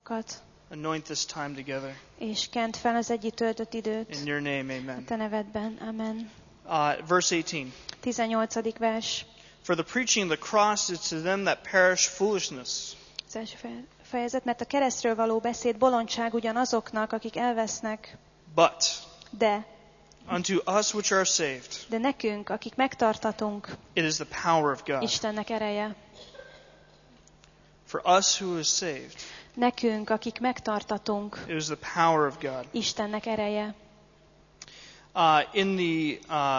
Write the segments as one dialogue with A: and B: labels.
A: Anoint this time together.
B: És kent fel az együtt töltött időt.
A: In your name, amen.
B: A te nevedben, amen.
A: Verse 18.
B: 18. vers.
A: For the preaching of the cross is to them that perish foolishness.
B: Az első fejezet, mert a keresztről való beszéd bolondság ugyanazoknak, akik elvesznek.
A: But
B: De
A: unto us which are saved,
B: de nekünk, akik megtartatunk,
A: it is the power of God.
B: Istennek ereje.
A: For us who is saved,
B: Nekünk, akik megtartatunk,
A: it is the power of God.
B: Istennek ereje.
A: In the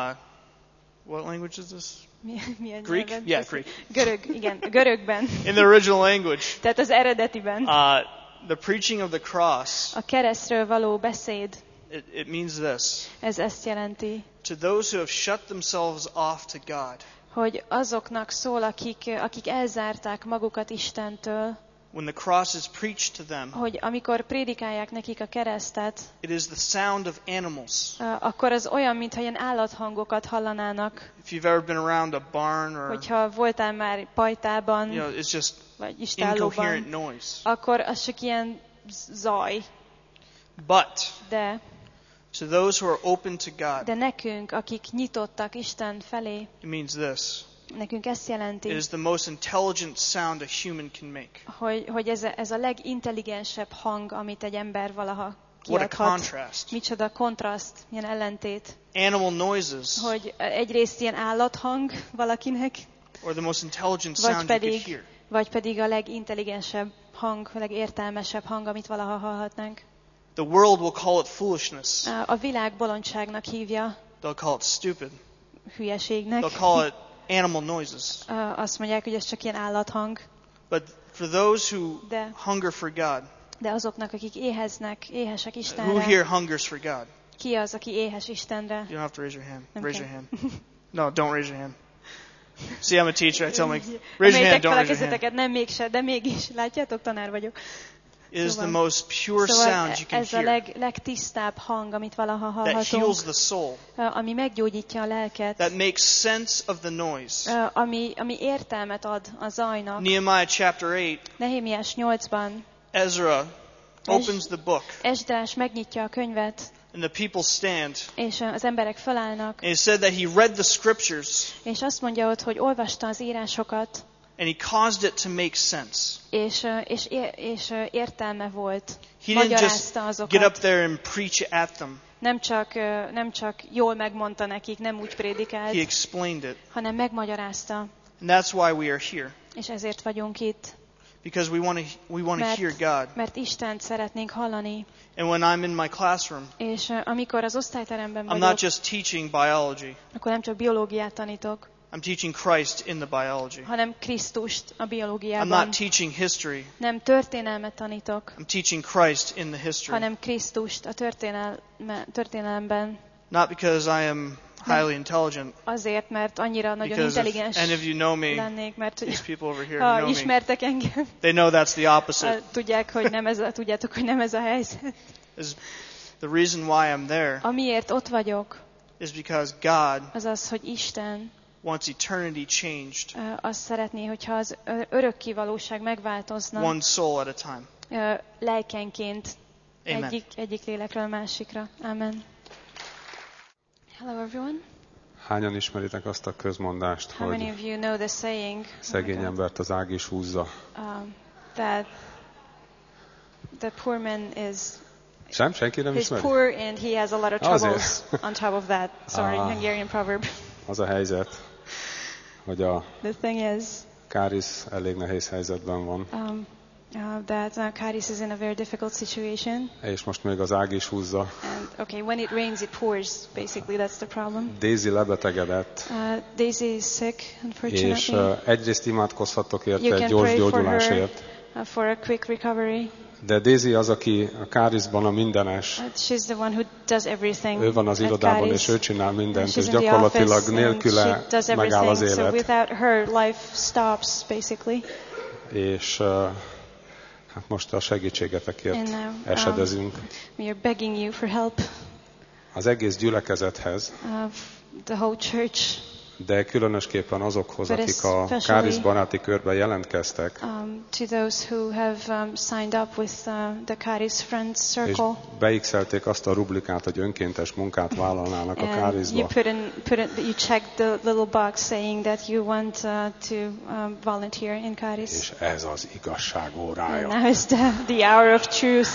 A: what language is this?
B: Milyen
A: Greek?
B: nyelven?
A: Yeah, Greek.
B: Görög, igen, görögben.
A: In the original language,
B: Tehát az eredetiben.
A: the preaching of the cross,
B: A keresztről való beszéd,
A: it means this.
B: ez ezt jelenti,
A: To those who have shut themselves off to God,
B: hogy azoknak szól, akik elzárták magukat Istentől,
A: when the cross is preached to them,
B: hogy amikor prédikálják nekik a keresztet,
A: it is the sound of animals.
B: akkor az olyan, mintha ilyen állathangokat hallanának.
A: If you've ever been around a barn or,
B: Hogyha voltál már pajtában,
A: it's just
B: vagy
A: incoherent
B: istállóban,
A: noise.
B: akkor az csak ilyen zaj.
A: But
B: De
A: to those who are open to God,
B: De nekünk, akik nyitottak Isten felé,
A: it means this.
B: nekünk ezt jelenti,
A: It is the most intelligent sound a human can make.
B: hogy ez a legintelligensebb hang, amit egy ember valaha
A: What a
B: kiadhat.
A: contrast.
B: Micsoda kontraszt, milyen ellentét.
A: Animal noises
B: Hogy egyrészt ilyen állathang valakinek,
A: or the most intelligent sound you could hear.
B: vagy pedig a legintelligensebb hang, a legértelmesebb hang, amit valaha hallhatnánk.
A: The world will call it foolishness.
B: A világ bolondságnak hívja,
A: They'll call it stupid.
B: hülyeségnek.
A: They'll call it animal noises.
B: Azt mondják, hogy ez csak ilyen állathang.
A: But for those who
B: De-
A: hunger for God,
B: De azoknak, akik éhesek
A: who
B: Istenre,
A: here hungers for God?
B: ki az, aki éhes Istenre?
A: You don't have to raise your hand.
B: Nem
A: Raise
B: kell.
A: your hand. No, don't raise your hand. See, I'm a teacher. I tell them, like, raise your hand,
B: Emeljétek
A: don't
B: fel a
A: raise your hand.
B: kezeteket, nem mégse, de mégis. Látjátok, tanár vagyok.
A: It is the
B: Szóval-
A: most pure sound you can
B: ez a
A: hear.
B: legtisztább hang, amit valaha
A: That heals
B: hallhatunk,
A: the soul.
B: ami meggyógyítja a lelket,
A: That makes sense of the noise.
B: ami értelmet ad a zajnak.
A: Nehemiah chapter 8,
B: Nehémiás 8-ban
A: Ezra opens the book
B: Esdrás megnyitja a könyvet,
A: and the people stand.
B: és az emberek felállnak,
A: And it said that he read the scriptures
B: és azt mondja ott, hogy olvasta az írásokat,
A: and he caused it to make sense.
B: és értelme volt.
A: He didn't just
B: Magyarázta
A: get up
B: azokat.
A: there and preach at them.
B: Nem csak jól megmondta nekik, nem úgy
A: He
B: prédikált,
A: explained it.
B: hanem megmagyarázta.
A: And that's why we are here.
B: És ezért vagyunk itt.
A: Because we want to hear God.
B: Mert Istent szeretnénk hallani.
A: And when I'm in my classroom,
B: És amikor az osztályteremben
A: I'm
B: vagyok,
A: not just teaching biology.
B: akkor nem csak biológiát tanítok,
A: I'm teaching Christ in the biology.
B: hanem Krisztust a
A: I'm
B: biológiában.
A: not teaching history.
B: Nem történelmet tanítok,
A: I'm teaching Christ in the history.
B: hanem Krisztust a történelemben.
A: Not because I am highly intelligent.
B: Azért, mert annyira nagyon
A: Because if
B: intelligens
A: any of you know me,
B: lennék, mert
A: these people over here
B: ha
A: know me.
B: ismertek engem,
A: They know that's the opposite.
B: tudjátok, hogy nem ez a helyzet.
A: The reason why I'm there
B: Amiért ott vagyok,
A: is because God
B: az az, hogy Isten
A: wants eternity changed
B: azt szeretné, hogyha az örökké valóság megváltozna
A: one soul at a time.
B: lelkenként
A: Amen.
B: egyik lélekről a másikra. Amen. Hello everyone.
C: Hányan ismeritek azt a közmondást,
B: How many
C: hogy
B: of you know the saying
C: szegény embert az ág is húzza?
B: That the poor man is
C: Senki nem
B: he's
C: ismeri?
B: poor and he has a lot of troubles on top of that. Sorry, Hungarian proverb.
C: Az a helyzet, hogy a
B: The thing is
C: Káris elég nehéz helyzetben van,
B: that Karis is in a very difficult situation.
C: és most még az ág is húzza.
B: And okay, when it rains, it pours. Basically, that's the problem.
C: Daisy lebetegedett,
B: Daisy is sick,
C: és
B: unfortunately.
C: egyrészt imádkozhattok érte
B: You
C: egy
B: can
C: gyors
B: pray for
C: gyógyulásért,
B: her for a quick recovery.
C: de Daisy az, aki a Kárisban a mindenes.
B: She's the one who does everything.
C: Ő van az
B: at
C: irodában,
B: Karis.
C: és ő csinál mindent,
B: She's
C: és
B: in the
C: gyakorlatilag
B: office and
C: nélküle
B: she does
C: megáll az
B: everything. So
C: élet.
B: without her, life stops, basically.
C: És hát most a segítségetekért
B: And now,
C: esedezünk.
B: We are begging you for help.
C: Az egész gyülekezethez
B: The whole church
C: de különösképpen azokhoz,
B: But
C: akik a
B: especially-
C: Kárisz baráti körben jelentkeztek,
B: to those who have signed up with the Charis Friends
C: és
B: Circle.
C: beixelték azt a rublikát, hogy önkéntes munkát vállalnának a
B: And
C: Káriszba.
B: you checked the little box saying that you want to volunteer in Charis.
C: És ez az igazság
B: And
C: órája.
B: now is the hour of truth.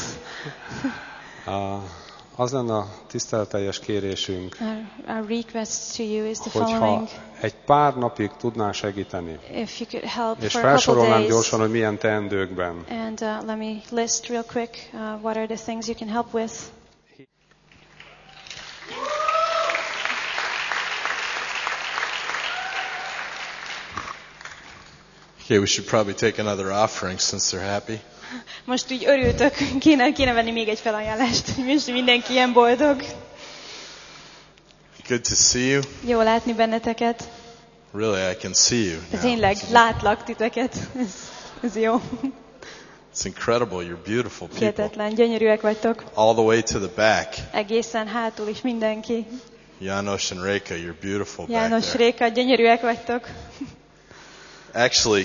C: Az lenne a tiszteletteljes kérésünk,
B: Our request to you is the
C: hogyha
B: following.
C: egy pár napig tudnál segíteni,
B: If you could help
C: és
B: for a couple
C: felsorolnám
B: days.
C: gyorsan, hogy milyen teendőkben.
B: And let me list real quick what are the things you can help with.
D: Okay, we should probably take another offering since they're happy.
B: Most úgy örültök, kéne venni még egy felajánlást, hogy most mindenki ilyen boldog.
D: Good to see you.
B: Jó látni benneteket.
D: Really, I can see you
B: De
D: now.
B: tényleg, látlak titeket. Ez jó.
D: It's incredible. You're beautiful people.
B: Hihetetlen, gyönyörűek vagytok.
D: All the way to the back.
B: Egészen hátul is mindenki.
D: János and Reka, you're beautiful back
B: János,
D: there.
B: Réka, gyönyörűek vagytok.
D: Actually,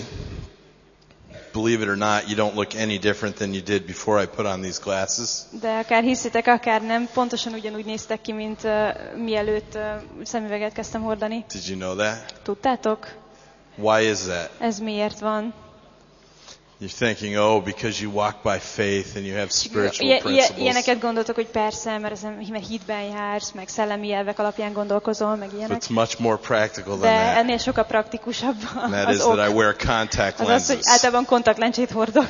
D: believe it or not, you don't look any different than you did before I put on these glasses.
B: De akár hiszitek, akár nem, pontosan ugyanúgy néztek ki, mint mielőtt szemüveget kezdtem hordani.
D: Did you know that?
B: Tudtátok?
D: Why is that?
B: Ez miért van?
D: You're thinking, oh, because you walk by faith and you have spiritual principles.
B: Ilyeneket gondoltok, hogy persze, mert hitben jársz, meg szellemi elvek alapján gondolkozol, meg
D: But
B: ilyenek.
D: it's much more practical
B: De
D: than that.
B: ennél sokkal praktikusabb
D: And that is
B: az ok.
D: that I wear contact
B: Az az, hogy
D: lenses.
B: általában kontaktlencsét hordok.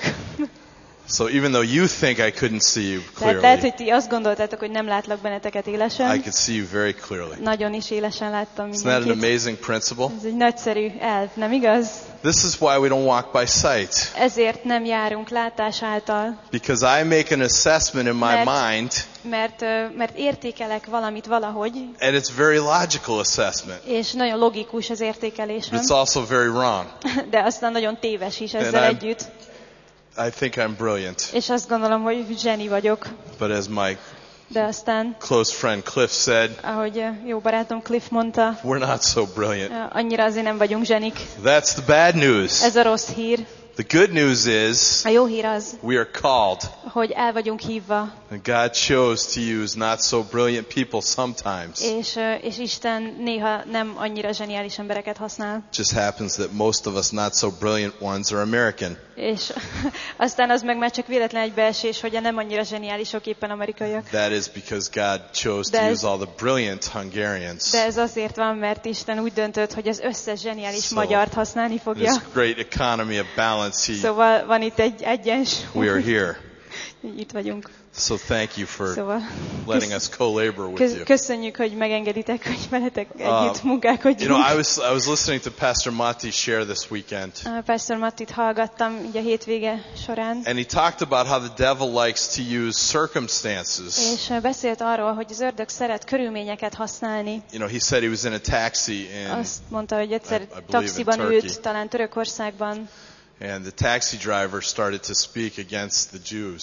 D: So even though you think I couldn't see you
B: Tehát lehet,
D: clearly,
B: hogy ti azt gondoltátok, hogy nem látlak benneteket
D: I
B: élesen.
D: could see you very clearly.
B: Nagyon is élesen láttam
D: Isn't that an
B: mindenkit.
D: amazing principle?
B: Ez egy nagyszerű elv, nem igaz?
D: This is why we don't walk by sight.
B: Ezért nem járunk látás által,
D: Because I make an assessment in my
B: Mert-
D: mind,
B: mert értékelek valamit valahogy,
D: and it's a very logical assessment.
B: és nagyon logikus az értékelésem,
D: But it's also very wrong.
B: de aztán nagyon téves is ezzel
D: And
B: együtt.
D: I think I'm brilliant.
B: És azt gondolom, hogy zseni vagyok,
D: But as my
B: de aztán,
D: close friend Cliff said,
B: ahogy jó barátom Cliff mondta,
D: we're not so brilliant.
B: annyira azért nem vagyunk zsenik.
D: That's the bad news.
B: Ez a rossz hír.
D: The good news is
B: A jó hír az,
D: we are called.
B: hogy el vagyunk hívva,
D: And God chose to use not so brilliant people sometimes.
B: és Isten néha nem annyira zseniális embereket használ.
D: Just happens that most of us not so brilliant ones are American.
B: És aztán az meg már csak véletlen egybeesés, hogy a nem annyira zseniálisok éppen amerikaiak.
D: That is because God chose to
B: De ez-
D: use all the brilliant Hungarians.
B: De ez azért van, mert Isten úgy döntött, hogy az összes zseniális
D: So,
B: magyart használni fogja.
D: This great economy of balance,
B: Szóval van itt egy egyensúly.
D: we are here.
B: Itt vagyunk.
D: So thank you for
B: Szóval
D: letting us co-labor with you.
B: köszönjük, hogy megengeditek, hogy veletek együtt
D: You
B: munkálkodjunk.
D: know, I was listening to Pastor Matti share this weekend,
B: Pastor Mattit hallgattam így a hétvége során,
D: and he talked about how the devil likes to use circumstances.
B: és beszélt arról, hogy az ördög szeret körülményeket használni.
D: You know, he said he was in a taxi in
B: Azt mondta, hogy egyszer
D: I believe
B: taxiban
D: in
B: ült,
D: Turkey.
B: talán Törökországban,
D: and the taxi driver started to speak against the Jews.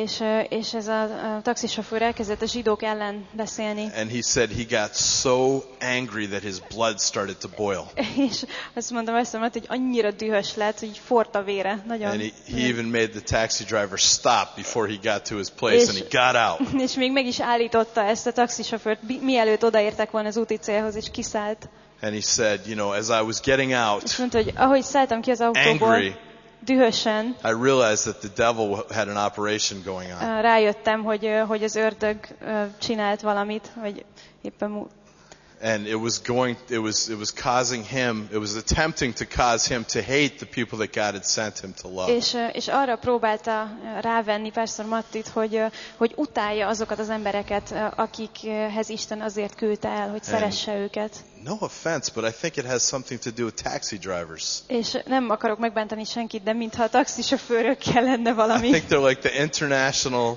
B: és ez a taxisofőr elkezdett a zsidók ellen beszélni.
D: And he said he got so angry that his blood started to boil.
B: És azt mondtam ezt, hogy annyira dühös lett, hogy forrt a vére. Nagyon.
D: And he even made the taxi driver stop before he got to his place, and he got out.
B: És még meg is állította ezt a taxisofőrt, mielőtt odaértek volna az úti célhoz, és kiszállt.
D: And he said, you know, as I was getting
B: És
D: out,
B: mondta, hogy ahogy szálltam ki az autóból,
D: angry,
B: dühösen,
D: I realized that the devil had an operation going on.
B: rájöttem, hogy az ördög csinált valamit, vagy éppen
D: And it was causing him, it was attempting to cause him to hate the people that God had sent him to love.
B: és arra próbálta rávenni Pastor Mattit, hogy utálja azokat az embereket, akikhez Isten azért küldte el, hogy szeresse őket.
D: No offense, but I think it has something to do with taxi drivers.
B: És nem akarok megbántani senkit, de mintha a taxisofőrökkel lenne
D: I
B: valami.
D: think they're like the international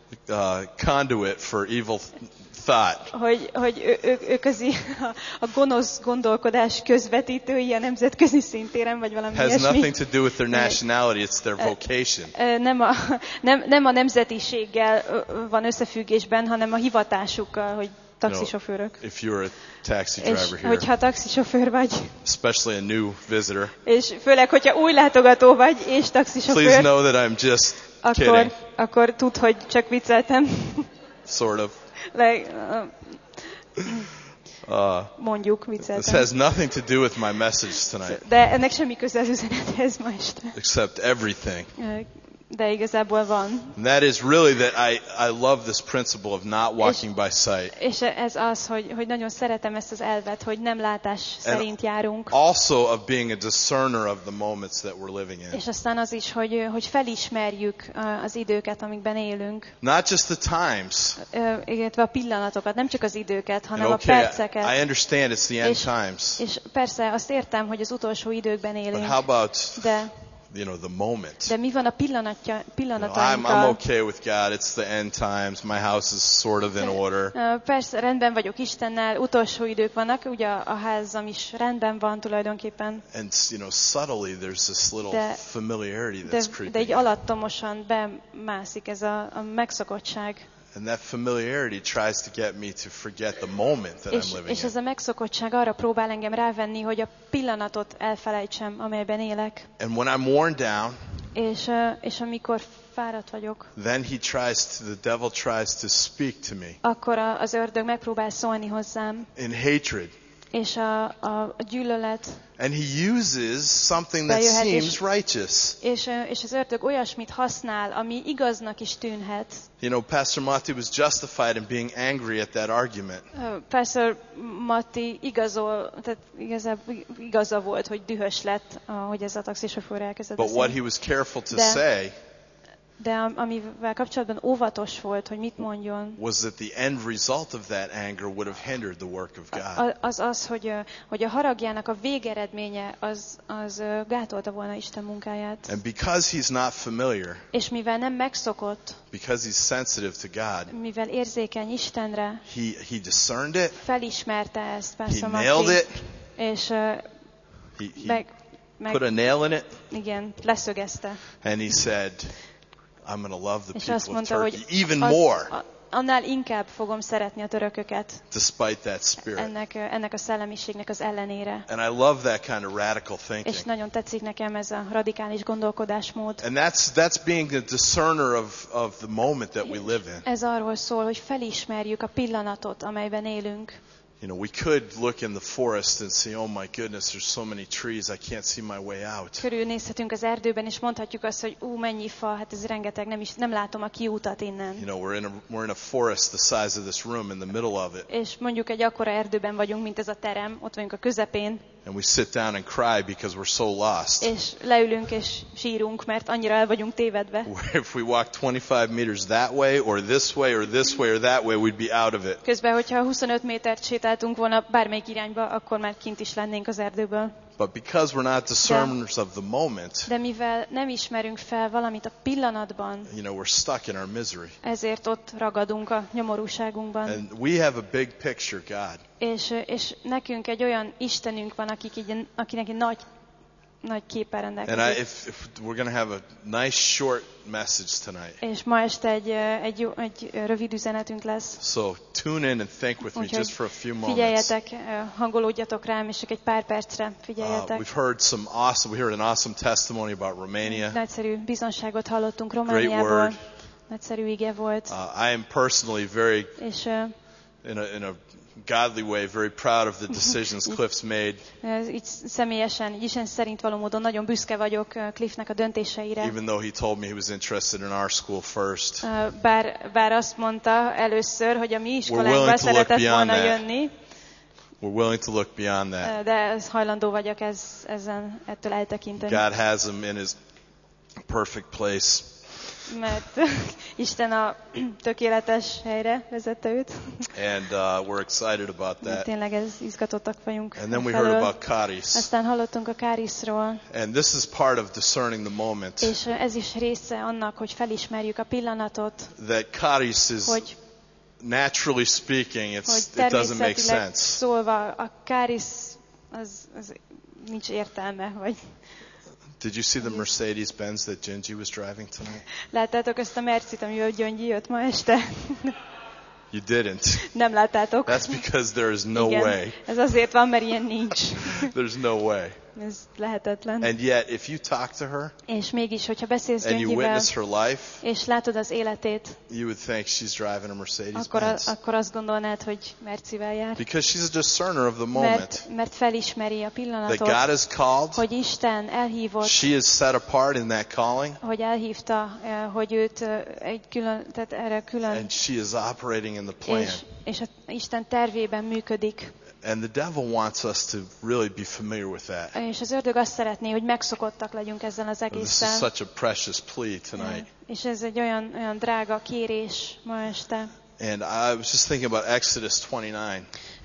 D: conduit for evil thought.
B: Hogy ők a gonosz gondolkodás közvetítői a nemzetközi szintéren, vagy valami
D: Has
B: ilyesmi.
D: nothing to do with their nationality, it's their vocation.
B: Nem a nemzetiséggel van összefüggésben, hanem a hivatásukkal, hogy taxisofőrök.
D: If you're a taxi
B: És
D: driver here,
B: hogyha taxisofőr vagy,
D: especially a new visitor,
B: és főleg, hogyha új látogató vagy, és
D: please
B: taxisofőr,
D: know that I'm just kidding,
B: akkor tudd, hogy csak vicceltem.
D: sort of.
B: Mondjuk,
D: This
B: vicceltem.
D: has nothing to do with my message tonight,
B: De ennek semmi köze az üzenethez ma este.
D: except everything.
B: De igazából van.
D: And that is really that I love this principle of not walking by sight.
B: És ez az, hogy nagyon szeretem ezt az elvet, hogy nem látás szerint járunk.
D: Also of being a discerner of the moments that we're living in.
B: És aztán az is, hogy felismerjük az időket, amikben élünk.
D: Not just the times.
B: Illetve a pillanatokat, nem csak az időket, hanem
D: And
B: a perceket.
D: I understand it's the end times.
B: És persze azt értem, hogy az utolsó időkben
D: But
B: élünk.
D: how about
B: De
D: the moment?
B: mi van a
D: I'm
B: pillanatainkkal?
D: okay with God. It's the end times. My house is sort of in order.
B: Persze, rendben vagyok Istennel, utolsó idők vannak, ugye a házam is rendben van tulajdonképpen.
D: And subtly there's this little familiarity that's
B: De
D: creeping
B: egy
D: in.
B: alattomosan bemászik ez a megszokottság.
D: And that familiarity tries to get me to forget the moment that I'm living
B: És ez
D: in.
B: a megszokottság arra próbál engem rávenni, hogy a pillanatot elfelejtsem, amelyben élek.
D: And when I'm worn down,
B: És amikor fáradt vagyok,
D: then the devil tries to speak to me
B: akkor az ördög megpróbál szólni hozzám.
D: in hatred.
B: És a gyűlölet.
D: And he uses something that
B: Bejöhet,
D: seems righteous.
B: És az ördög olyasmit használ, ami igaznak is tűnhet.
D: Pastor Matti was justified in being angry at that argument.
B: Pastor Matti igaza volt, hogy dühös lett, hogy ez a taxisofőr elkezdett
D: But what
B: beszélni.
D: he was careful to say
B: De amivel kapcsolatban óvatos volt, hogy mit mondjon,
D: was that the end result of that anger would have hindered the work of God.
B: az, hogy a haragjának a végeredménye az gátolta volna Isten munkáját.
D: And because he's not familiar,
B: És mivel nem megszokott,
D: because he's sensitive to God,
B: mivel érzékeny Istenre,
D: he discerned it,
B: felismerte ezt,
D: he
B: persze
D: nailed it,
B: és
D: he put a nail in it,
B: igen, leszögezte.
D: and he said, I'm going to love the
B: És
D: people
B: azt
D: of
B: mondta,
D: Turkey
B: hogy
D: even more,
B: annál inkább fogom szeretni a törököket
D: despite that spirit.
B: ennek a szellemiségnek az ellenére.
D: And I love that kind of radical thinking.
B: És nagyon tetszik nekem ez a radikális gondolkodásmód.
D: And that's being a discerner of the moment that we live in.
B: Ez arról szól, hogy felismerjük a pillanatot, amelyben élünk.
D: We could look in the forest and say, oh my goodness, there's so many trees, I can't see my way out.
B: Körülnézhetünk az erdőben, és mondhatjuk azt, hogy mennyi fa, hát ez rengeteg, nem látom a kiútat innen.
D: We're in a forest the size of this room in the middle of it.
B: És mondjuk egy akkora erdőben vagyunk, mint ez a terem, ott vagyunk a közepén.
D: And we sit down and cry because we're so lost.
B: És leülünk és sírunk, mert annyira el vagyunk tévedve.
D: If we walk 25 meters that way or this way or this way or that way, we'd be out of it.
B: Közben, hogyha 25 métert sétáltunk volna bármelyik irányba, akkor már kint is lennénk az erdőből.
D: But because we're not discerners of the moment,
B: De mivel nem ismerünk fel valamit a pillanatban,
D: we're stuck in our misery.
B: ezért ott ragadunk a nyomorúságunkban.
D: And we have a big picture, God.
B: És nekünk egy olyan Istenünk van, akinek egy nagy képpel rendelkezik.
D: And if we're going to have a nice short message tonight.
B: És ma este egy rövid üzenetünk lesz.
D: So tune in and think with me just for a few moments.
B: Figyeljetek, hangolódjatok rám, és csak egy pár percre figyeljetek.
D: We heard an awesome testimony about Romania.
B: Nagyszerű bizonságot hallottunk Romániából. Nagyszerű ige volt.
D: I am personally very,
B: és
D: in a godly way, very proud of the decisions Cliff's made.
B: Így személyesen, így Isten szerint való módon nagyon büszke vagyok Cliffnek a döntéseire.
D: Even though he told me he was interested in our school first.
B: Bár azt mondta először, hogy a mi iskolánkba szeretett volna jönni.
D: We're willing to look beyond that.
B: De hajlandó vagyok ettől eltekinteni.
D: God has him in his perfect place.
B: Mert Isten a tökéletes helyre vezette őt.
D: And we're excited about that.
B: Tényleg izgatottak vagyunk.
D: And then we heard about Charis.
B: Aztán hallottunk a Charisról.
D: And this is part of discerning the moment.
B: És ez is része annak, hogy felismerjük a pillanatot.
D: That Charis is, naturally speaking, it doesn't make sense.
B: Szólva, a Charis az nincs értelme, vagy.
D: Did you see the Mercedes-Benz that Gingy was driving tonight?
B: Láttátok ezt a Mercit, amivel Gyöngyi jött ma este?
D: You didn't.
B: Nem láttátok.
D: That's because there is no
B: Igen,
D: way.
B: ez azért van, mert ilyen nincs.
D: There's no way.
B: Ez lehetetlen.
D: And yet, if you talk to her
B: És mégis, hogyha beszélsz
D: and you
B: Gyöngyivel,
D: witness her life,
B: és látod az életét,
D: you would think she's driving a Mercedes-Benz.
B: akkor azt gondolnád, hogy Mercivel jár.
D: Because she's a discerner of the moment.
B: Mert felismeri a
D: That
B: pillanatot,
D: God has called.
B: hogy Isten elhívott,
D: She is set apart in that calling.
B: hogy elhívta, hogy őt egy külön, tehát erre külön,
D: And she is operating in the plan.
B: és Isten tervében működik.
D: And the devil wants us to really be familiar with that.
B: És az ördög azt szeretné, hogy megszokottak legyünk ezzel az
D: This is
B: egésszel.
D: such a precious plea tonight.
B: És ez egy olyan drága kérés ma este.
D: And I was just thinking about Exodus 29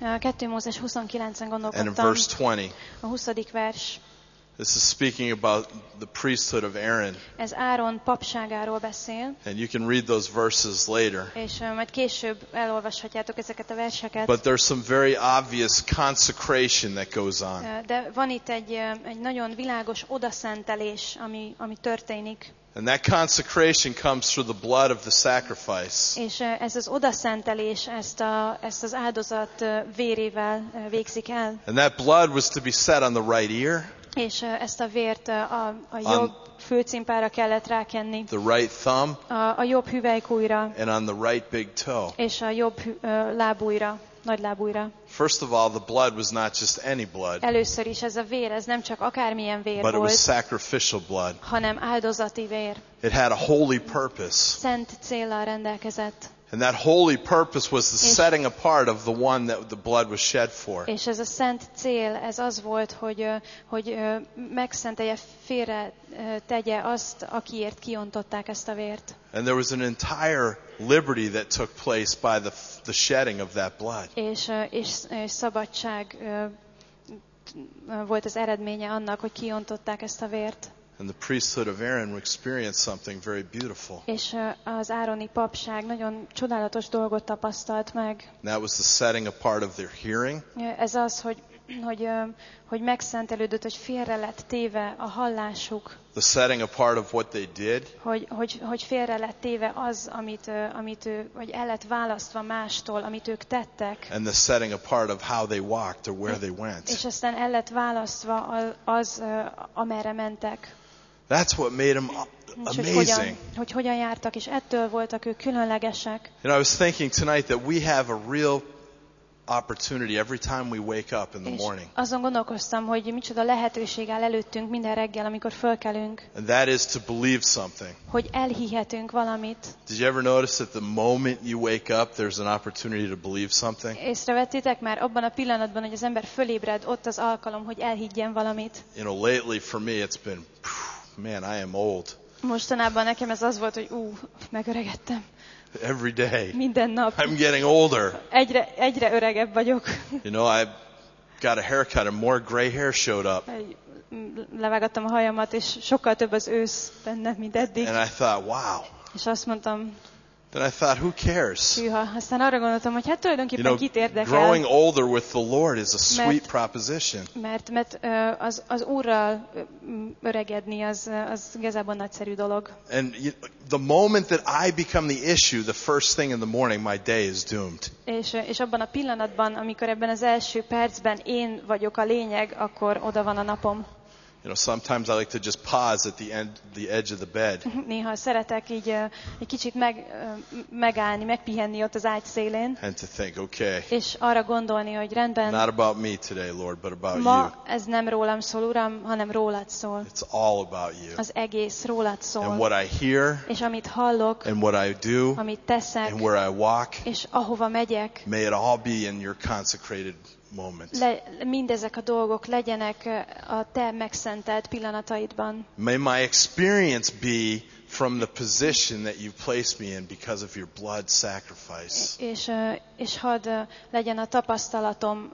B: 2 Mózes 29-en
D: and in
B: gondolkodtam.
D: verse 20.
B: A 20. vers.
D: This is speaking about the priesthood of Aaron.
B: Ez Áron papságáról beszél,
D: And you can read those verses later.
B: és majd később elolvashatjátok ezeket a verseket.
D: But there's some very obvious consecration that goes on.
B: De van itt egy nagyon világos odaszentelés, ami történik.
D: And that consecration comes through the blood of the sacrifice.
B: És ez az odaszentelés ezt az áldozat vérével végzik el.
D: And that blood was to be set on the right ear,
B: És ezt a vért a jobb főcimpára kellett rákenni,
D: the right thumb,
B: a jobb hüvelykújra,
D: and on the right big toe.
B: és a jobb lábújra, nagy lábújra.
D: First of all, the blood was not just any blood,
B: Először is ez a vér, ez nem csak akármilyen vér
D: but it was
B: volt,
D: sacrificial blood.
B: hanem áldozati vér.
D: It had a holy purpose.
B: Szent céllal rendelkezett.
D: And that holy purpose was the setting apart of the one that the blood was shed for.
B: És ez a szent cél, ez az volt, hogy megszentelje, félre tegye azt, akiért kiontották ezt a vért.
D: And there was an entire liberty that took place by the shedding of that blood.
B: És szabadság volt az eredménye annak, hogy kiontották ezt a vért.
D: And the priesthood of Aaron experienced something very beautiful.
B: És az ároni papság nagyon csodálatos dolgot tapasztalt meg.
D: And that was the setting apart of their hearing.
B: Ez az, hogy megszentelődött, hogy félre lett téve a hallásuk.
D: The setting apart of what they did.
B: Hogy félre lett téve az, vagy el lett választva mástól, amit ők tettek.
D: And the setting apart of how they walked or where they went.
B: És aztán el lett választva az, amerre mentek.
D: That's what made them amazing.
B: Hogy hogyan jártak, és ettől voltak ők különlegesek.
D: And I was thinking tonight that we have a real opportunity every time we wake up in the morning.
B: Azon gondolkoztam, hogy micsoda lehetőség áll előttünk minden reggel, amikor fölkelünk.
D: And that is to believe something.
B: Hogy elhihetünk valamit.
D: Did you ever notice that the moment you wake up, there's an opportunity to believe something?
B: Észrevettétek már abban a pillanatban, hogy az ember fölébred, ott az alkalom, hogy elhiggyen valamit.
D: You know, lately for me it's been, man, I am old.
B: Mostanában nekem ez az volt, hogy megöregedtem.
D: Every day.
B: Minden nap.
D: I'm getting older.
B: Egyre öregebb vagyok.
D: You know, I got a haircut and more gray hair showed up.
B: Levágattam a hajamat, és sokkal több az ősz benne, mint eddig.
D: And I thought, wow.
B: És azt mondtam,
D: Then I thought, who cares?
B: hűha, aztán arra gondoltam, hogy hát tulajdonképpen kit érdekel.
D: Growing older with the Lord is a sweet proposition.
B: Mert az Úrral öregedni az igazából nagyszerű dolog.
D: And the moment that I become the issue, the first thing in the morning, my day is doomed.
B: És abban a pillanatban, amikor ebben az első percben én vagyok a lényeg, akkor oda van a napom.
D: You know, sometimes I like to just pause at the edge of the bed.
B: Néha szeretek így egy kicsit megállni, megpihenni ott az ágy szélén.
D: And to think, okay.
B: És arra gondolni, hogy rendben.
D: Not about me today, Lord, but about you.
B: Ma ez nem rólam szól, Uram, hanem rólad szól.
D: It's all about you.
B: Az egész rólad szól.
D: And what I hear.
B: És amit hallok.
D: And what I do.
B: Amit teszek.
D: And where I walk.
B: És ahova megyek.
D: May it all be in your consecrated moment.
B: Mindezek a dolgok legyenek a te megszentelt pillanataidban.
D: May my experience be from the position that you placed me in because of your blood sacrifice.
B: És hadd legyen a tapasztalatom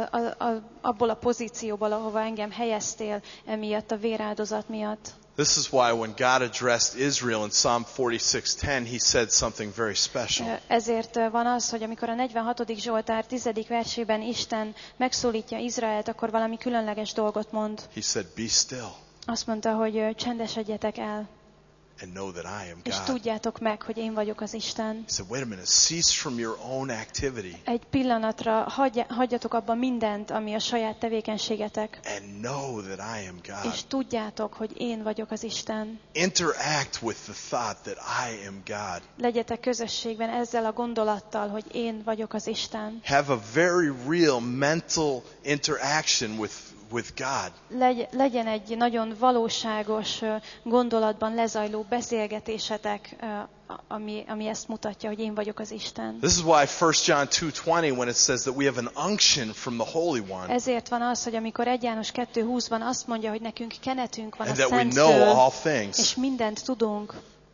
B: abból a pozícióból, ahova engem helyeztél emiatt a véráldozat miatt.
D: This is why when God addressed Israel in Psalm 46:10, he said something very special.
B: Ezért van az, hogy amikor a 46. Zsoltár 10. versében Isten megszólítja Izraelt, akkor valami különleges dolgot mond.
D: He said, "Be still."
B: Azt mondta, hogy csendesedjetek el.
D: and know that I am
B: és
D: God.
B: tudjátok meg, hogy én vagyok az Isten.
D: He said, wait a minute, cease from your own activity
B: Egy pillanatra hagyjatok abba mindent, ami a saját tevékenységetek,
D: and know that I am God.
B: és tudjátok, hogy én vagyok az Isten.
D: Interact with the thought that I am God.
B: Legyetek közösségben ezzel a gondolattal, hogy én vagyok az Isten.
D: Have a very real mental interaction with God.
B: Legyen egy nagyon valóságos gondolatban lezajló beszélgetésetek, ami ezt mutatja, hogy én vagyok az Isten.
D: This is why 1 John 2:20, when it says that we have an unction from the Holy One,
B: Ezért van az, hogy amikor 1 János 2:20-ban azt mondja, hogy nekünk kenetünk van a
D: and that we
B: Szentről,
D: know all things.
B: és mindent tudunk.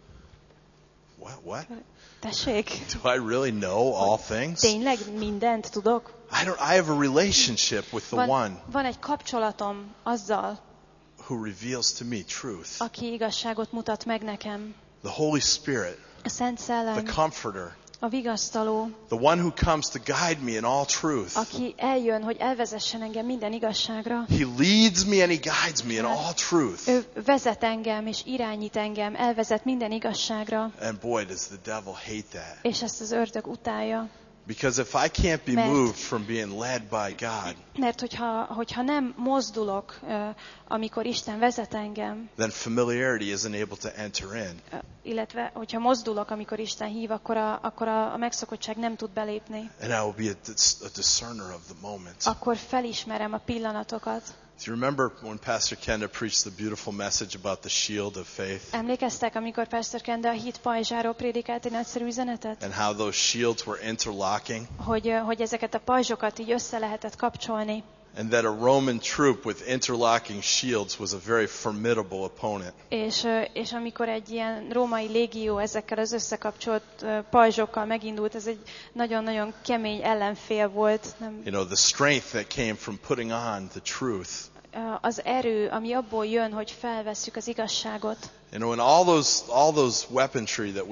D: What?
B: Tessék?
D: Do I really know all things?
B: Tényleg mindent tudok?
D: I have a relationship with the one
B: Van egy kapcsolatom azzal,
D: who reveals to me truth.
B: aki igazságot mutat meg nekem.
D: The Holy Spirit,
B: A Szent Szellem,
D: the Comforter,
B: a vigasztaló,
D: the one who comes to guide me in all truth.
B: aki eljön, hogy elvezessen engem minden igazságra.
D: He leads me and he guides me in all truth.
B: Ő vezet engem, és irányít engem, elvezet minden igazságra,
D: And boy, does the devil hate that.
B: és ezt az ördög utálja.
D: Because if I can't be
B: Mert-
D: moved from being led by God,
B: Mert hogyha nem mozdulok, amikor Isten vezet engem,
D: then familiarity isn't able to enter in.
B: illetve hogyha mozdulok, amikor Isten hív, akkor a megszokottság nem tud belépni.
D: And I will be a discerner of the moment.
B: Akkor felismerem a pillanatokat.
D: Do you remember when Pastor Kenda preached the beautiful message about the shield of faith?
B: Emlékeztek, amikor Pastor Kenda a hit pajzsáról prédikált egy nagyszerű üzenetet?
D: And how those shields were interlocking?
B: Hogy ezeket a pajzsokat így össze lehetett kapcsolni.
D: And that a Roman troop with interlocking shields was a very formidable opponent.
B: És amikor egy ilyen római légió ezekkel az összekapcsolt pajzsokkal megindult, ez egy nagyon-nagyon kemény ellenfél volt.
D: You know, the strength that came from putting on the truth.
B: Az erő, ami abból jön, hogy felvesszük az igazságot.
D: You know, and all those weaponry that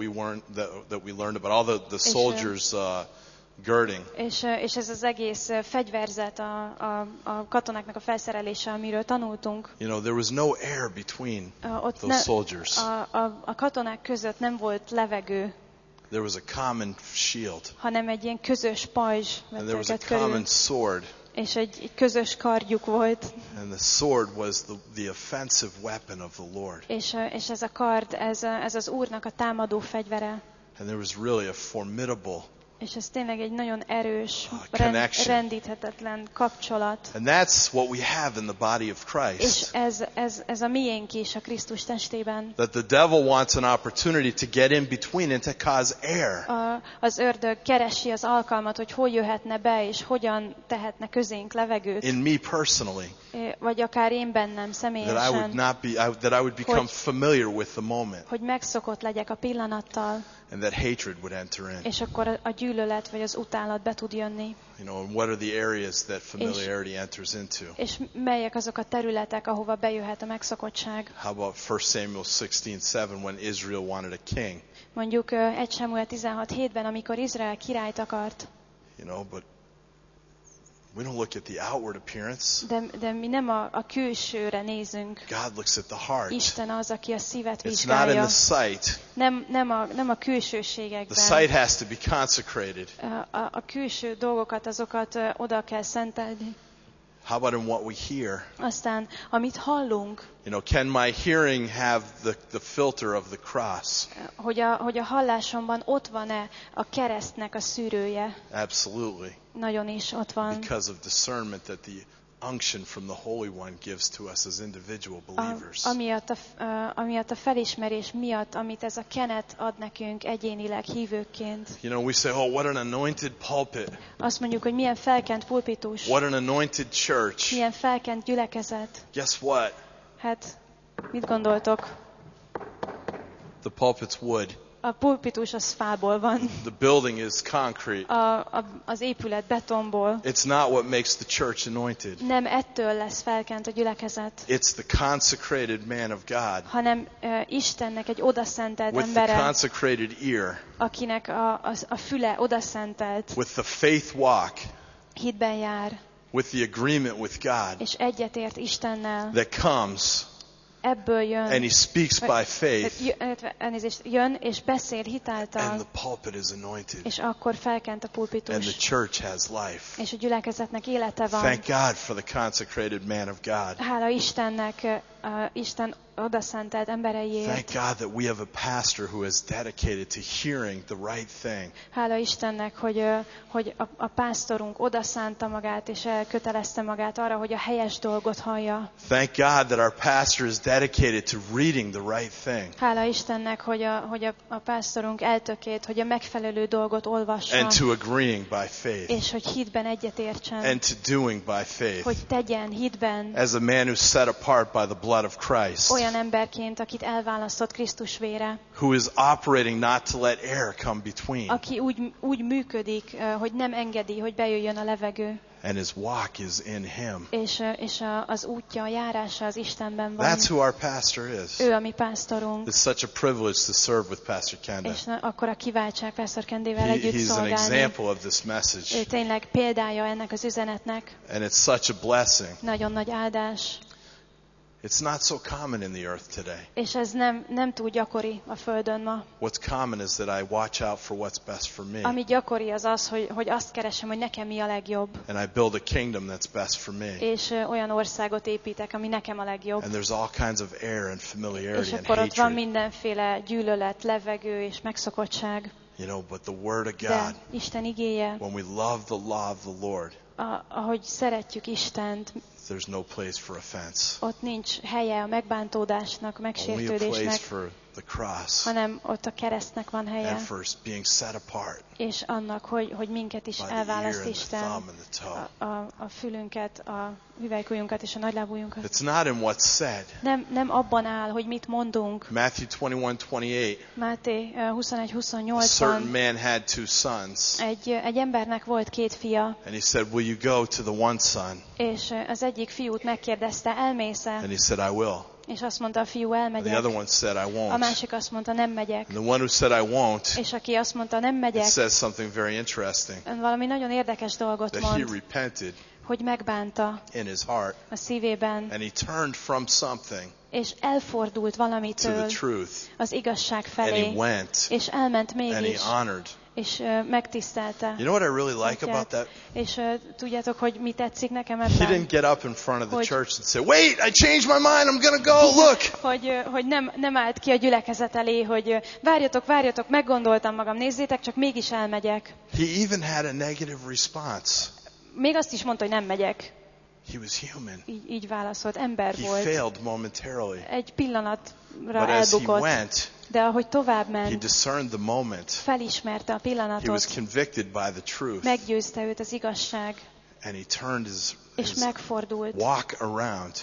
D: we learned about, all the soldiers' girding.
B: És ez az egész fegyverzet, a katonáknak a felszerelése, amiről tanultunk.
D: You know, there was no air between those soldiers.
B: A katonák között nem volt levegő,
D: There was a common shield.
B: hanem egy ilyen közös pajzs
D: And there
B: vett
D: was a
B: őket körül.
D: common sword.
B: És egy közös kardjuk volt.
D: And the sword was the offensive weapon of the Lord.
B: És ez a kard, ez az Úrnak a támadó fegyvere.
D: And there was really a formidable,
B: És ez tényleg egy nagyon erős,
D: connection.
B: rendíthetetlen kapcsolat.
D: and that's what we have in the body of
B: És
D: Christ.
B: ez a miénk is a Krisztus testében.
D: That the devil wants an opportunity to get in between and to cause air.
B: Az ördög keresi az alkalmat, hogy hol jöhetne be, és hogyan tehetne közénk levegőt.
D: In me personally,
B: Vagy akár én bennem személyesen.
D: that I would become familiar with the moment,
B: Hogy megszokott legyek a pillanattal,
D: and that hatred would enter in.
B: és akkor a gyűlölet vagy az utálat be tud jönni.
D: You know, and what are the areas that familiarity enters into?
B: És melyek azok a területek, ahova bejöhet a megszokottság?
D: How about 1 Samuel 16:7 when Israel wanted a king?
B: Mondjuk 1 Sámuel 16:7-ben, amikor Izrael királyt akart.
D: You know, but we don't look at the outward appearance.
B: De mi nem a külsőre nézünk.
D: God looks at the heart.
B: Isten az, aki a szívet
D: It's not in
B: vizsgálja.
D: the sight.
B: Nem a
D: The
B: külsőségekben.
D: sight has to be consecrated.
B: A külső dolgokat, azokat oda kell szentelni.
D: How about in what we hear?
B: Aztán, amit hallunk,
D: You know, can my hearing have the filter of the cross?
B: hogy a hallásomban ott van-e a keresztnek a szűrője.
D: Absolutely.
B: Nagyon is ott van.
D: Because of discernment that the unction from the Holy One gives to us as individual believers.
B: Amiatt a felismerés miatt, amit ez a kenet ad nekünk egyénileg hívőkként.
D: You know, we say, oh, what an anointed pulpit.
B: Azt mondjuk, hogy milyen felkent pulpitus,
D: What an anointed church.
B: milyen felkent gyülekezet.
D: Guess what?
B: Hát, mit gondoltok?
D: The pulpit's wood.
B: A pulpitus az fából van,
D: The building is concrete.
B: az épület betonból.
D: It's not what makes the church anointed.
B: Nem ettől lesz felkent a gyülekezet,
D: It's the consecrated man of God
B: hanem Istennek egy odaszentelt
D: with the
B: embere,
D: consecrated ear,
B: akinek a füle odaszentelt,
D: with the faith walk,
B: hitben jár,
D: with the agreement with God
B: és egyetért Istennel,
D: that comes
B: ebből jön,
D: and he speaks by faith,
B: jön és beszél
D: and
B: hitáltal,
D: the pulpit is anointed,
B: és akkor felkent a
D: and the
B: pulpitus,
D: church has life.
B: és a gyülekezetnek élete van.
D: Thank God for the consecrated man of God.
B: Hála Istennek, Isten odaszentelt embereiért.
D: Thank God that we have a pastor who is dedicated to hearing the right thing.
B: Hála Istennek, hogy a pásztorunk odaszánta magát, és elkötelezte magát arra, hogy a helyes dolgot hallja.
D: Thank God that our pastor is dedicated to reading the right thing.
B: Hála Istennek, hogy a pásztorunk eltökélt, hogy a megfelelő dolgot olvassa,
D: And to agreeing by faith.
B: és hogy hitben egyetértsen,
D: And to doing by faith.
B: hogy tegyen hitben,
D: As a man who's set apart by the blood of Christ.
B: olyan emberként, akit elválasztott Krisztus vére,
D: Who is operating not to let air come between.
B: aki úgy működik, hogy nem engedi, hogy bejöjjön a levegő,
D: And his walk is in him.
B: és az útja, a járása az Istenben van.
D: That's who our pastor is.
B: Ő a mi pásztorunk,
D: It's such a privilege to serve with Pastor Kenda.
B: és akkor a kiváltság Pásztor Kendével együtt
D: He's an
B: szolgálni.
D: example of this message.
B: Ő tényleg példája ennek az üzenetnek.
D: And it's such a blessing.
B: Nagyon nagy áldás.
D: It's not so common in the earth today.
B: És ez nem túl gyakori a Földön ma.
D: What's common is that I watch out for what's best for me.
B: Ami gyakori az az, hogy azt keresem, hogy nekem mi a legjobb.
D: And I build a kingdom that's best for me.
B: És olyan országot építek, ami nekem a legjobb.
D: And there's all kinds of air and
B: És
D: familiarity and
B: akkor ott van
D: hatred.
B: mindenféle gyűlölet, levegő és megszokottság.
D: You know, but the Word of
B: De
D: God,
B: Isten igéje,
D: when we love the law of the Lord,
B: ahogy szeretjük Istent,
D: there's no place for offense.
B: ott nincs helye a megbántódásnak, a
D: Only a place
B: megsértődésnek,
D: for the cross
B: hanem ott a keresztnek van helye,
D: and for being set apart
B: és annak, hogy minket is
D: by the ear
B: elválaszt
D: and the
B: Isten,
D: thumb and the toe.
B: a fülünket, a hüvelykujjunkat és a nagylábújunkat.
D: It's not in what's said.
B: Nem abban áll, hogy mit mondunk.
D: Matthew 21:28.
B: Máté
D: A
B: 21:28-ban
D: certain man had two sons,
B: egy embernek volt 2 fia,
D: and he said, "Will you go to the one son?"
B: és az egyik fiút megkérdezte, elmész-e?
D: And he said, "I will."
B: És azt mondta a fiú,
D: And the
B: elmegyek.
D: other one said, "I
B: A
D: won't."
B: másik azt mondta, nem megyek.
D: And the one who said, "I won't,"
B: És aki azt mondta, nem
D: it
B: megyek,
D: says something very interesting.
B: valami nagyon érdekes dolgot
D: That he
B: mond,
D: repented
B: hogy megbánta
D: in his heart,
B: a szívében,
D: and he turned from something
B: és elfordult
D: to
B: valamitől
D: the truth,
B: az igazság
D: and he
B: felé,
D: went
B: és elment
D: and he
B: mégis,
D: honored.
B: és megtisztelte.
D: You know what I really like about that?
B: És tudjátok, hogy mi tetszik nekem
D: He
B: ebben?
D: didn't get up in front of the
B: Hogy-
D: church and say, "Wait, I changed my mind. I'm going to go. Look."
B: Hogy nem állt ki a gyülekezet elé, hogy várjatok, meggondoltam magam, nézzétek, csak mégis elmegyek.
D: He even had a negative response.
B: Még azt is mondta, hogy nem megyek.
D: He was human.
B: Így válaszolt, ember
D: He
B: volt.
D: failed momentarily.
B: Egy pillanatra
D: But as he
B: elbukott,
D: went,
B: de ahogy tovább
D: he
B: ment,
D: discerned the moment.
B: felismerte a
D: He was
B: pillanatot,
D: convicted by the truth.
B: meggyőzte őt az igazság,
D: And he turned his
B: és megfordult,
D: walk around.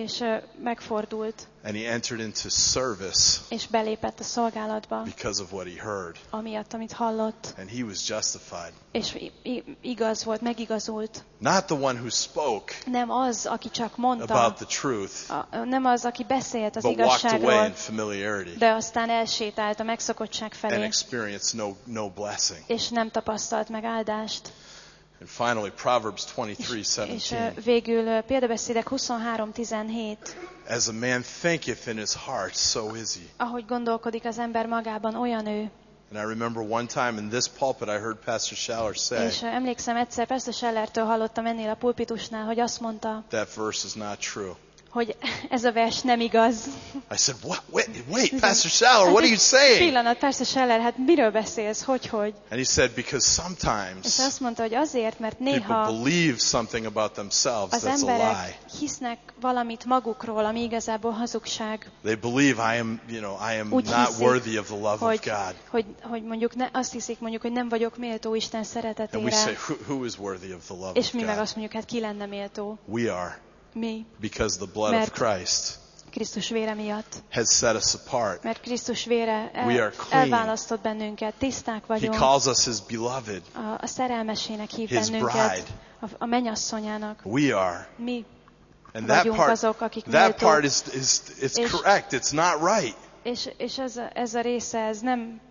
D: And he entered into service
B: és belépett a szolgálatba,
D: because of what he heard.
B: amiatt, amit hallott,
D: And he was justified.
B: és igaz volt, megigazult.
D: Not the one who spoke
B: Nem az, aki csak mondta,
D: about the truth,
B: nem az, aki beszélt az
D: but walked away
B: igazságról,
D: in familiarity
B: de aztán elsétált a megszokottság
D: and
B: felé,
D: experienced no blessing.
B: és nem tapasztalt meg áldást.
D: And finally, Proverbs
B: És
D: 23:17.
B: végül Példabeszédek 23:17.
D: As a man thinketh in his heart, so is he.
B: Ahogy gondolkodik az ember magában, olyan ő.
D: And I remember one time in this pulpit I heard Pastor Schaller say,
B: És emlékszem, egyszer Pastor Schellertől hallottam ennél a pulpitusnál, hogy azt mondta,
D: that verse is not true.
B: hogy ez a vers nem igaz.
D: I said, what? Wait, Pastor Schaller, what are you saying?
B: Pillanat, Pastor Scheller, hát miről beszélsz, hogy?
D: And he said, because
B: És
D: sometimes
B: azt mondta, hogy azért, mert
D: people
B: néha
D: believe something about themselves
B: az
D: that's a
B: emberek
D: lie.
B: hisznek valamit magukról, ami igazából hazugság.
D: They believe I am
B: Úgy
D: not
B: hiszik,
D: worthy of the love of God.
B: hogy mondjuk azt hiszik, hogy nem vagyok méltó Isten
D: And we
B: szeretetére,
D: say, who is worthy of the love
B: és
D: of
B: mi meg
D: God?
B: azt mondjuk, hát ki lenne méltó?
D: We are,
B: Mi,
D: because the blood of
B: Mert
D: Christ
B: Krisztus vére miatt.
D: has set us apart.
B: Mert Krisztus vére
D: We are clean.
B: elválasztott bennünket, tiszták
D: He
B: vagyunk.
D: calls us his beloved.
B: A szerelmesének hív
D: His
B: bennünket,
D: bride.
B: a mennyasszonyának.
D: We are.
B: Mi
D: And that
B: vagyunk azok, akik
D: part
B: méltók.
D: is
B: És-
D: correct. It's not right.
B: És ez a része, ez nem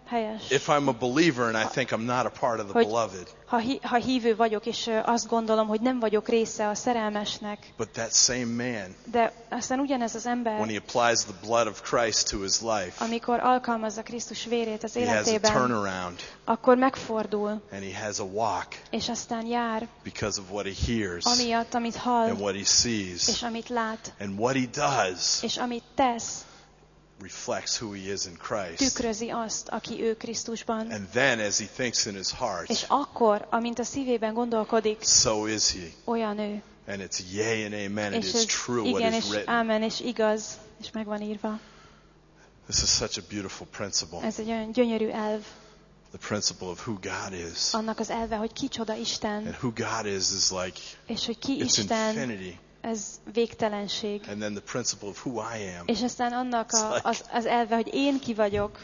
B: helyes.
D: If I'm a believer and I think I'm not a part of the
B: Hogy
D: beloved,
B: ha hívő vagyok, és azt gondolom, hogy nem vagyok része a szerelmesnek,
D: but that same man,
B: de aztán ugyanez az
D: when
B: ember,
D: he applies the blood of Christ to his life,
B: amikor alkalmazza Krisztus vérét az
D: he has a
B: életében,
D: turnaround
B: akkor megfordul,
D: and he has a walk
B: és aztán jár,
D: because of what he hears
B: amiatt, amit hall,
D: and what he sees.
B: és amit lát,
D: And what he does
B: és amit tesz,
D: reflects who he is in Christ.
B: tükrözi azt, aki ő Krisztusban.
D: And then as he thinks in his
B: És
D: heart,
B: akkor, amint a szívében gondolkodik,
D: so is he.
B: olyan ő.
D: And it's yea and amen. It
B: És
D: is
B: ez
D: true what
B: igen,
D: is
B: és
D: written.
B: ámen, és igaz, és meg van írva.
D: This is such a beautiful principle.
B: Ez egy olyan gyönyörű elv.
D: The principle of who God is.
B: Annak az elve, hogy kicsoda Isten,
D: And who God is like,
B: és hogy ki
D: it's
B: Isten,
D: infinity.
B: ez végtelenség.
D: And then the principle of who I am.
B: És aztán annak az elve, hogy én ki vagyok,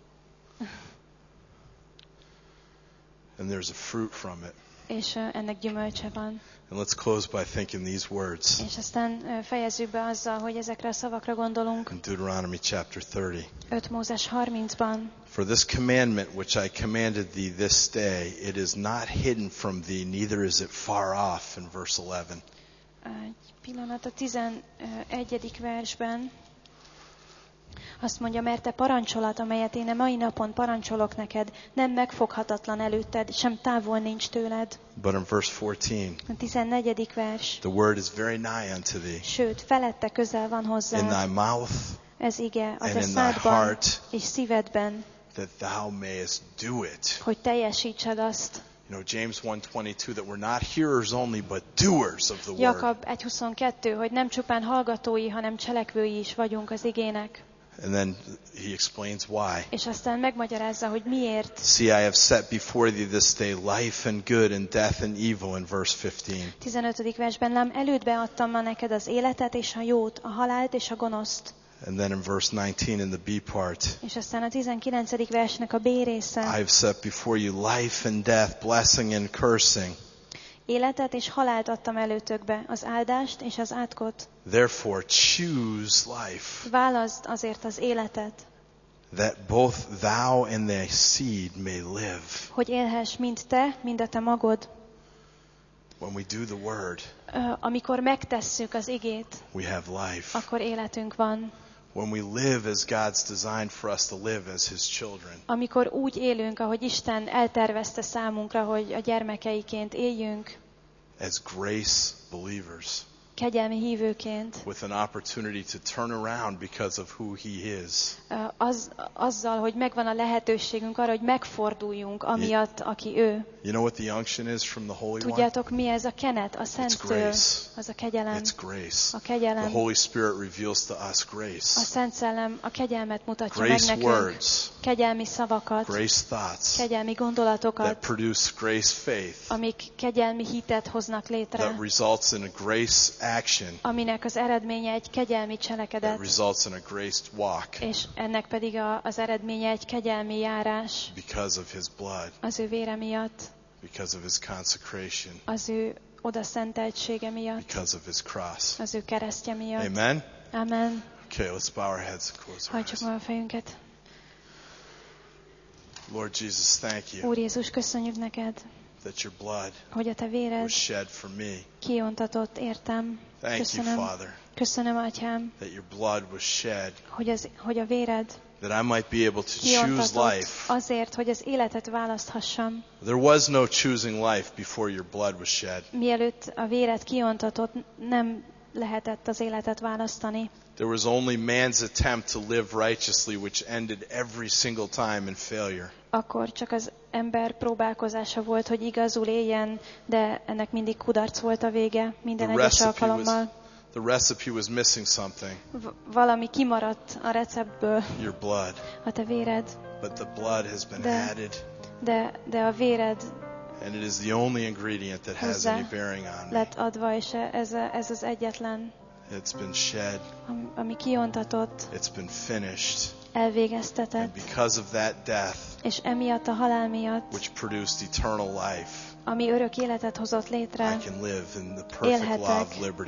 D: And there's a fruit from it.
B: és ennek gyümölcse van.
D: And let's close by thinking these words.
B: És aztán fejezzük be azzal, hogy ezekre a szavakra gondolunk.
D: In Deuteronomy chapter 30.
B: 5 Mózes 30-ban.
D: For this commandment which I commanded thee this day, it is not hidden from thee, neither is it far off, in verse 11.
B: Egy pillanat, a 11. versben azt mondja, mert te parancsolat, amelyet én a mai napon parancsolok neked, nem megfoghatatlan előtted, sem távol nincs tőled.
D: But in verse 14,
B: A 14. vers.
D: the word is very nigh unto thee,
B: Sőt, felette közel van
D: in
B: hozzá.
D: thy mouth,
B: Ez ige a
D: and
B: te
D: in thy
B: szádban
D: heart,
B: és szívedben,
D: that thou mayest do it.
B: hogy teljesítsed azt.
D: You know, James 1:22, that we're not hearers only, but doers of the word.
B: Jakab 1.22, hogy nem csupán hallgatói, hanem cselekvői is vagyunk az igének.
D: And then he explains why.
B: És aztán megmagyarázza, hogy miért.
D: See, I have set before thee this day life and good and death and evil, in verse 15.
B: 15. versben, lám elődbe adtam ma neked az életet és a jót, a halált és a gonoszt.
D: And then in verse 19 in the B part,
B: És aztán a 19. versnek a B része.
D: I have set before you life and death, blessing and cursing.
B: Életet és halált adtam előtökbe, az áldást és az átkot.
D: Therefore choose life,
B: Válaszd azért az életet,
D: that both thou and thy seed may live.
B: hogy élhess mind te, mind a te magod.
D: When we do the word,
B: Amikor megtesszük az igét,
D: we have life.
B: akkor életünk van.
D: When we live as God's designed for us to live as His children,
B: Amikor úgy élünk, ahogy Isten eltervezte számunkra, hogy a gyermekeiként éljünk,
D: as grace believers,
B: kegyelmi hívőként,
D: with an opportunity to turn around because of who He is.
B: azzal, hogy megvan a lehetőségünk arra, hogy megforduljunk amiatt, aki ő.
D: You know what the unction is from the Holy One?
B: Tudjátok, mi ez a kenet? A Szenttől.
D: grace.
B: Az a kegyelem.
D: It's grace.
B: A kegyelem.
D: The Holy Spirit reveals to us
B: A
D: grace.
B: Szent Szellem a kegyelmet mutatja
D: Grace
B: meg nekünk.
D: words,
B: Kegyelmi szavakat,
D: grace thoughts
B: kegyelmi
D: that
B: gondolatokat,
D: produce grace faith,
B: amik kegyelmi hitet hoznak létre,
D: that results in a grace action,
B: aminek az eredménye egy kegyelmi
D: that
B: cselekedet,
D: results in a graced walk
B: és ennek pedig az eredménye egy kegyelmi járás
D: because of His blood,
B: az ő vére miatt,
D: because of His consecration,
B: az ő odaszenteltsége miatt,
D: because of His cross.
B: az ő keresztje miatt.
D: Amen?
B: Amen.
D: Okay, let's bow our heads and close our
B: Hajtsuk
D: eyes.
B: meg a fejünket.
D: Lord Jesus, thank you
B: Úr Jézus, köszönjük neked,
D: that your blood
B: hogy a te véred
D: was shed for me.
B: kiontatott értem.
D: Thank you,
B: Köszönöm.
D: Father,
B: Köszönöm, Atyám,
D: that your blood was shed,
B: hogy a véred
D: that I might be able to choose
B: kiontatott
D: life.
B: azért, hogy az életet választhassam.
D: There was no choosing life before your blood was shed.
B: Mielőtt a véred kiontatott, nem lehetett az életet választani.
D: There was only man's attempt to live righteously, which ended every single time in failure.
B: Akkor csak az ember próbálkozása volt, hogy igazul éljen, de ennek mindig kudarc volt a vége, minden egyes alkalommal.
D: The recipe was missing something,
B: Valami kimaradt a receptből,
D: your blood.
B: a te véred,
D: But the blood has been
B: De-
D: added,
B: de a véred
D: and it is the only ingredient that has
B: hozzá
D: any bearing on me.
B: lett adva, és ez az egyetlen,
D: It's been shed,
B: ami kiontatott,
D: it's been finished,
B: elvégeztetett,
D: and because of that death,
B: és emiatt a halál miatt,
D: which produced eternal life,
B: ami örök életet hozott
D: I
B: létre,
D: can live in the perfect law of
B: Élhetek.
D: liberty.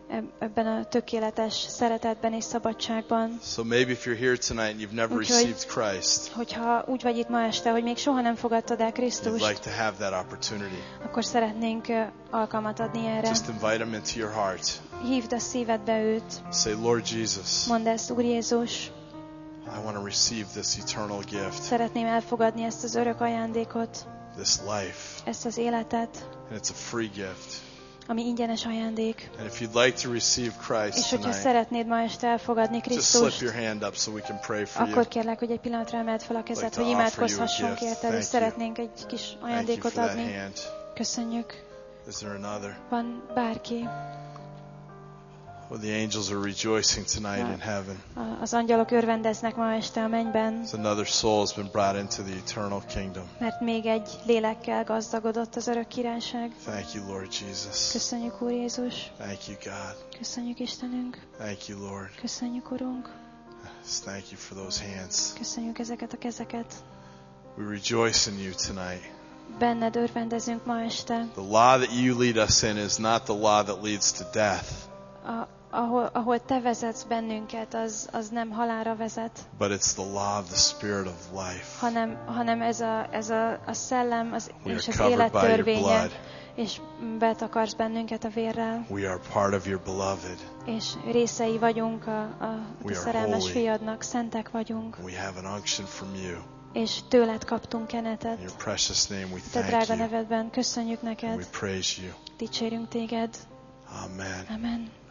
B: ebben a tökéletes szeretetben és szabadságban.
D: So maybe if you're here tonight and you've never
B: Úgyhogy-
D: received Christ,
B: Hogyha úgy vagy itt ma este, hogy még soha nem fogadtad el
D: you'd
B: Krisztust,
D: like to have that opportunity.
B: akkor szeretnénk alkalmat adni erre.
D: Just invite him into your heart.
B: Hívd a szívedbe őt.
D: Say, Lord Jesus,
B: Mondd ezt, Úr Jézus,
D: I want to receive this eternal gift,
B: szeretném elfogadni ezt az örök ajándékot,
D: this life.
B: ezt az életet,
D: And it's a free gift.
B: ami ingyenes ajándék.
D: And if you'd like to receive
B: És
D: Christ
B: hogyha
D: tonight,
B: szeretnéd ma este elfogadni
D: just slip
B: Krisztust,
D: your hand up so we can pray for you.
B: akkor kérlek, hogy egy pillanatra emeld fel a kezed,
D: Like to
B: hogy
D: offer
B: imádkozhassunk
D: you a gift.
B: érted, és
D: Thank you.
B: szeretnénk egy kis
D: Thank you
B: ajándékot
D: for that
B: adni.
D: hand.
B: Köszönjük.
D: Is there another?
B: Van bárki?
D: Well, the angels are rejoicing tonight in heaven.
B: Az angyalok örvendeznek ma este a mennyben,
D: As another soul has been brought into the eternal kingdom.
B: mert még egy lélekkel gazdagodott az örök királyság.
D: Thank you, Lord Jesus.
B: Köszönjük, Úr Jézus.
D: Thank you, God.
B: Köszönjük, Istenünk.
D: Thank you, Lord.
B: Köszönjük, Urunk.
D: Thank you for those hands.
B: Köszönjük ezeket a kezeket.
D: We rejoice in you tonight.
B: Benned örvendezünk ma este.
D: The law that you lead us in is not the law that leads to death,
B: Ahol te vezetsz bennünket, az nem halálra vezet,
D: but it's the law of the Spirit of life.
B: hanem ez a szellem
D: We
B: és
D: are
B: az
D: covered
B: élet
D: by your
B: törvénye,
D: blood.
B: és betakarsz bennünket a vérrel,
D: We are part of your beloved.
B: és részei vagyunk a
D: We are
B: szerelmes
D: holy.
B: fiadnak, szentek vagyunk,
D: We have an unction from you.
B: és tőled kaptunk
D: In
B: kenetet.
D: your precious name we
B: Te
D: thank
B: drága
D: you.
B: nevedben köszönjük
D: And we
B: neked,
D: praise you.
B: dicsérünk téged.
D: Amen.
B: Amen.